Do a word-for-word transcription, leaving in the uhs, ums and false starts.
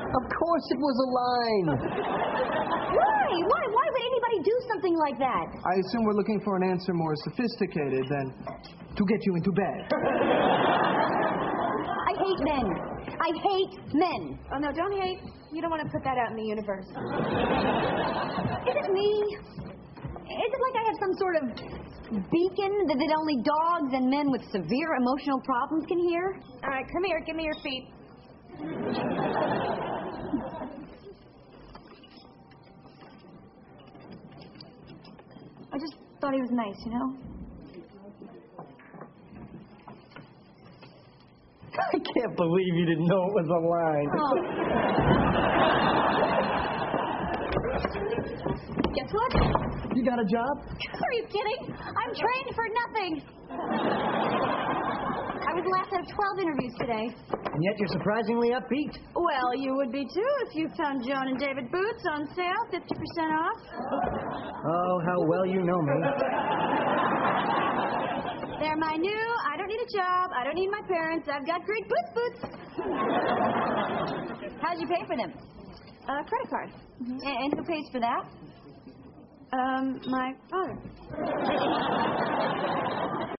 Of course it was a line. Why? Why? Why would anybody do something like that? I assume we're looking for an answer more sophisticated than to get you into bed. I hate men. I hate men. Oh, no, don't hate. You don't want to put that out in the universe. Is it me? Is it like I have some sort of beacon that, that only dogs and men with severe emotional problems can hear? All right, come here. Give me your feet. I just thought he was nice, you know? I can't believe you didn't know it was a line. Oh. Guess what? You got a job? Are you kidding? I'm trained for nothing. I was the last out of twelve interviews today. And yet you're surprisingly upbeat. Well, you would be, too, if you found Joan and David boots on sale, fifty percent off. Oh, how well you know me. They're my new, I don't need a job, I don't need my parents, I've got great boots boots. How'd you pay for them? Uh, credit card. Mm-hmm. And, and who pays for that? Um, my father.